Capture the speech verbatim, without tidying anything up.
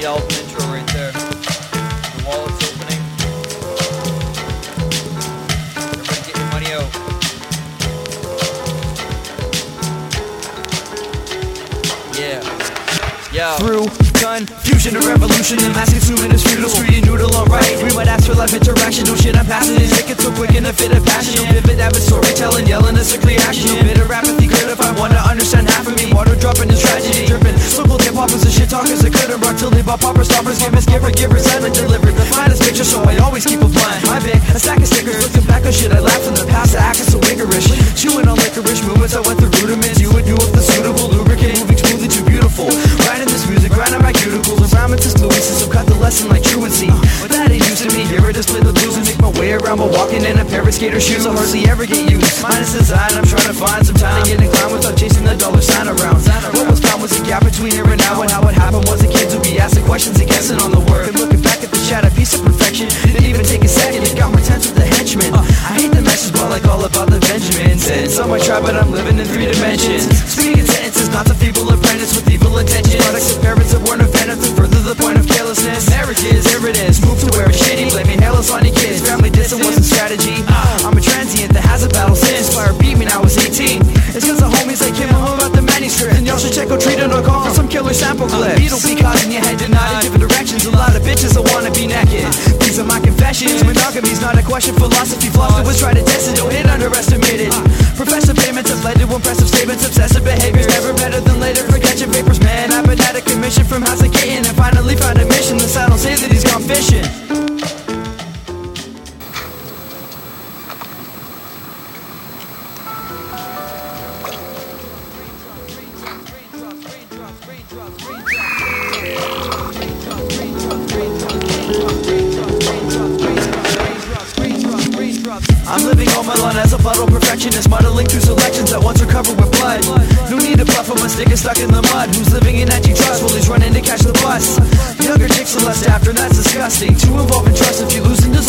the album intro right there. The wallet's opening. Everybody get your money out. Yeah. Yeah. Through confusion or revolution, the mass consuming is futile. Street and noodle, alright. We might ask for life interaction. No shit, I'm passing it. Make it so quick in a fit of passion. No vivid, avid storytelling, yelling a sick reaction. No bitter apathy could if I wanna understand half of me. Water dropping is tragedy dripping. So-called hip-hoppers and shit talkers that couldn't rock till they bought poppers, stoppers, givers, giver, givers, and delivered the finest picture, so I always keep a blind. My big, a stack of stickers, looking back on shit I laughed in the past. I acted so vigorous, chewing on licorice movements. I went through rudiments. You would do with the suitable lubricant, moving smoothly, too beautiful. Writing this music, grinding my cuticles, and rhyming to Louis, so cut the lesson like truancy. But that ain't used to me. Here I just play the blues and make my way around by walking in a pair of skater shoes. I hardly ever get used. Minus design, I'm trying to find some time to get inclined without chasing the dollar sign around. What was found was a gap between here and now, and how it happened was a kid to be asking questions and guessing on the word. And looking back at the shot, a piece of perfection. Didn't even take a second, it got more tense with the henchmen. uh, I hate the message, but like all about the Benjamins. And some might try, but I'm living in three dimensions. Speaking sentences, not the feeble apprentice with evil intentions. Products of parents that weren't offended to further the point of carelessness. Marriages, here it is, move to where it's shitty, blaming halos on your kids. Family dissing wasn't strategy. uh, I'm a transient that has a battle since Fire beat me, now I was eighteen. It's cause the homies like came home about the manuscript. And y'all should check out Treated dot com for some killer sample clips. Beetle be causing your head to nod in different directions. A lot of bitches that wanna be naked. These are my confessions. Monogamy's not a question. Philosophy flaws that was try to test it. Don't hit underestimated. Professor payments have led to impressive statements. Obsessive behaviors never better than later. For catching papers, man. I've been at a commission from House of Kitten and finally found a mission. The saddle says that he's gone fishing. I'm living all my life as a puddle perfectionist, muddling through selections that once were covered with blood. No need to bluff, my stick is stuck in the mud. Who's living in antitrust while he's running to catch the bus? Younger chicks are lust after, and that's disgusting. Too involved in trust if you lose in